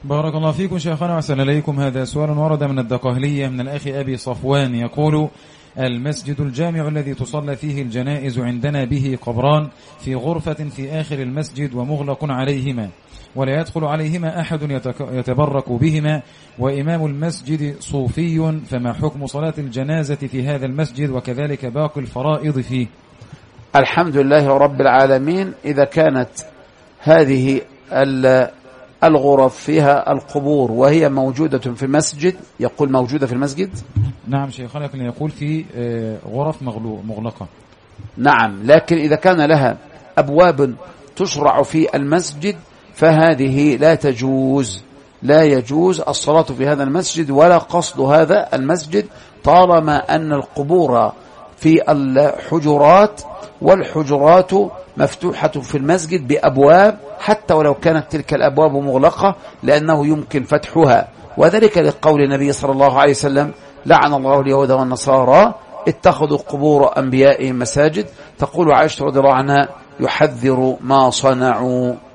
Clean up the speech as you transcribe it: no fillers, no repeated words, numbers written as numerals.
بارك الله فيكم شيخنا وأحسن إليكم. هذا سؤال ورد من الدقهلية من الأخ أبي صفوان يقول: المسجد الجامع الذي تصلى فيه الجنائز عندنا به قبران في غرفة في آخر المسجد ومغلق عليهما ولا يدخل عليهما أحد يتبرك بهما، وإمام المسجد صوفي، فما حكم صلاة الجنازة في هذا المسجد وكذلك باقي الفرائض فيه؟ الحمد لله رب العالمين. إذا كانت هذه الغرف فيها القبور وهي موجودة في المسجد، يقول موجودة في المسجد؟ نعم شيخنا، لكن يقول في غرف مغلقة. نعم، لكن إذا كان لها أبواب تشرع في المسجد فهذه لا يجوز الصلاة في هذا المسجد ولا قصد هذا المسجد، طالما أن القبور في الحجرات، والحجرات مفتوحة في المسجد بأبواب حتى ولو كانت تلك الأبواب مغلقة، لأنه يمكن فتحها، وذلك لقول النبي صلى الله عليه وسلم: لعن الله اليهود والنصارى اتخذوا قبور أنبيائهم مساجد. تقول عائشة رضي الله عنها: يحذر ما صنعوا.